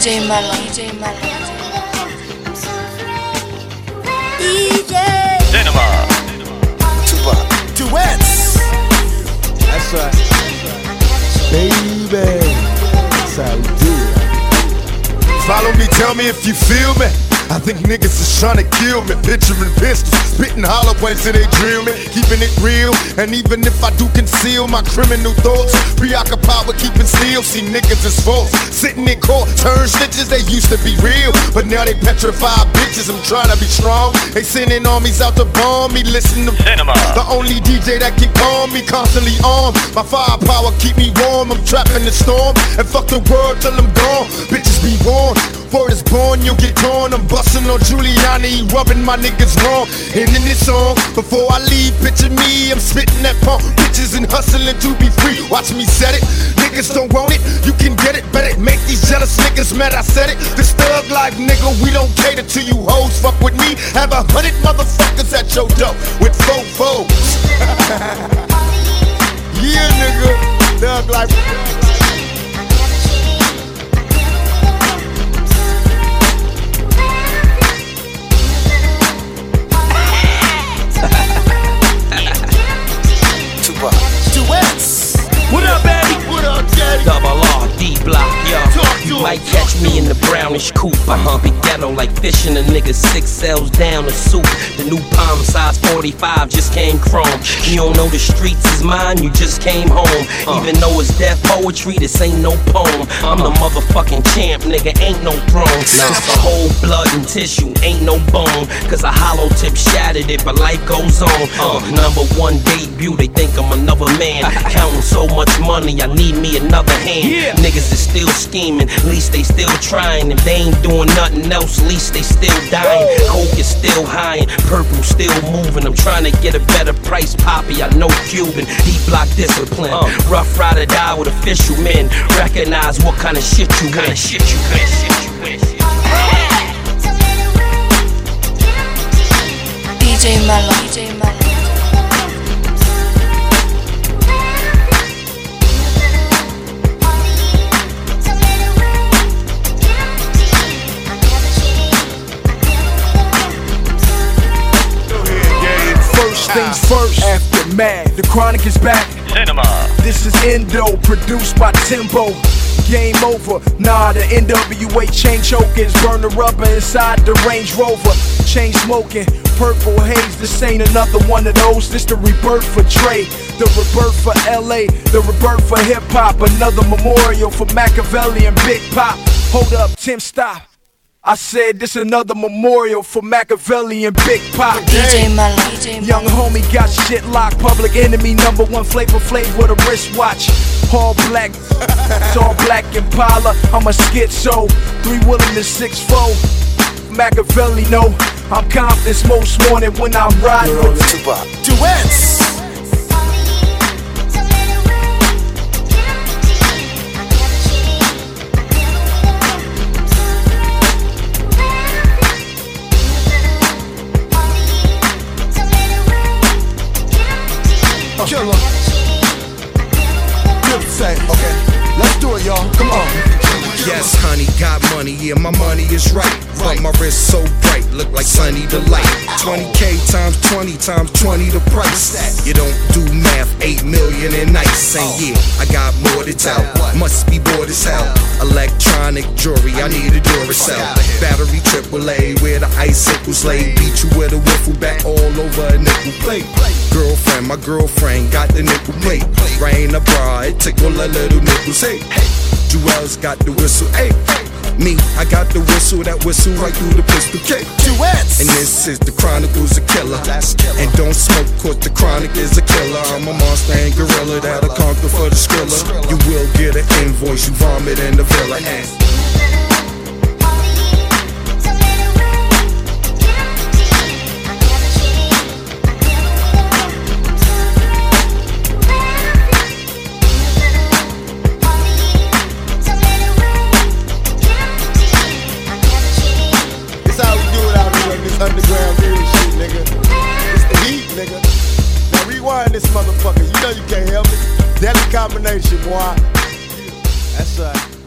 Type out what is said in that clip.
DJ Mello. DJ Mello. DJ Cinema. Tupac. Duets. That's right. Baby. That's how we do it. Follow me, tell me if you feel me. I think niggas is trying to kill me. Picturing pistols, spitting hollow points till they drill me. Keeping it real, and even if I do conceal my criminal thoughts, preoccupied with keeping still. See niggas is false, sitting in court, turn snitches. They used to be real, but now they petrified bitches. I'm trying to be strong. They sending armies out to bomb me. Listen to Cinema. The only DJ that can calm me, constantly armed. My firepower keep me warm. I'm trapped in the storm, and fuck the world till I'm gone. Bitches be warned. Word is born, you'll get torn. I'm bustin' on Giuliani, rubbing my niggas wrong. And in this song, before I leave, picture me, I'm spitting that pump. Bitches and hustling to be free. Watch me set it. Niggas don't want it, you can get it. Better make these jealous niggas mad. I said it. This thug life, nigga, we don't cater to you hoes. Fuck with me, have 100 motherfuckers at your door with 4 foes. Yeah, nigga, thug life. Duets. What up, baby? What up, daddy? Double R, D Block, yo. You might catch me in the brownish coupe. I hump it ghetto like fishing a nigga 6 cells down a soup. The new Palm size 45 just came chrome. You don't know the streets is mine, you just came home. Even though it's death poetry, this ain't no poem. I'm the motherfucking champ, nigga, ain't no throne. Just a whole blood and tissue, ain't no bone. Cause a hollow tip shattered it, but life goes on. #1 debut, they think I'm another man. Counting so much money, I need me another hand. Niggas is still scheming, at least they still trying. If they ain't doing nothing else, at least they still dying. Coke is still high and purple still moving. I'm trying to get a better price, Poppy, I know Cuban. D-block discipline, rough ride or die with official men. Recognize what kind of shit you in. DJ Mello. DJ Mello. Things first, aftermath. The Chronic is back. Cinema. This is Endo, produced by Timbo. Game over. Nah, the NWA chain chokers burn the rubber inside the Range Rover. Chain smoking, purple haze. This ain't another one of those. This the rebirth for Dre, the rebirth for LA, the rebirth for hip hop. Another memorial for Machiavelli and Big Pop. Hold up, Tim, stop. I said this another memorial for Machiavelli and Big Pop. DJ Mello. DJ Mello. Young homie got shit locked. Public enemy #1 Flavor Flav with a wristwatch. All black, it's all black Impala. I'm a schizo, 3 Willem and 6'4". Machiavelli know I'm confident most morning when I'm riding with Tupac. Duets. Killer. Say, okay, let's do it, y'all. Come on. Yes, honey, got money, yeah, my money is right. But my wrist so bright, look like Sunny Delight. 20K times 20 times 20 the price. You don't do math, 8 million in nights. Saying, yeah, I got more to tell. Must be bored as hell. Electronic jewelry, I need a Duracell. Battery AAA, where the icicles lay. Beat you with a wiffle back all over a nickel plate. Girlfriend, my girlfriend got the nickel plate. Rain a bra, it tickle a little nipples. Hey, Jewels got the whistle. Hey, me, I got the whistle, that whistle right through the pistol cake. Duets. And this is the Chronicles of Killer. And don't smoke, cause the Chronic is a killer. I'm a monster and gorilla that'll conquer for the Skrilla. You will get an invoice, you vomit in the villa. Underground real shit, nigga. It's the heat, nigga. Now rewind this motherfucker. You know you can't help it. Deadly combination, boy. That's right.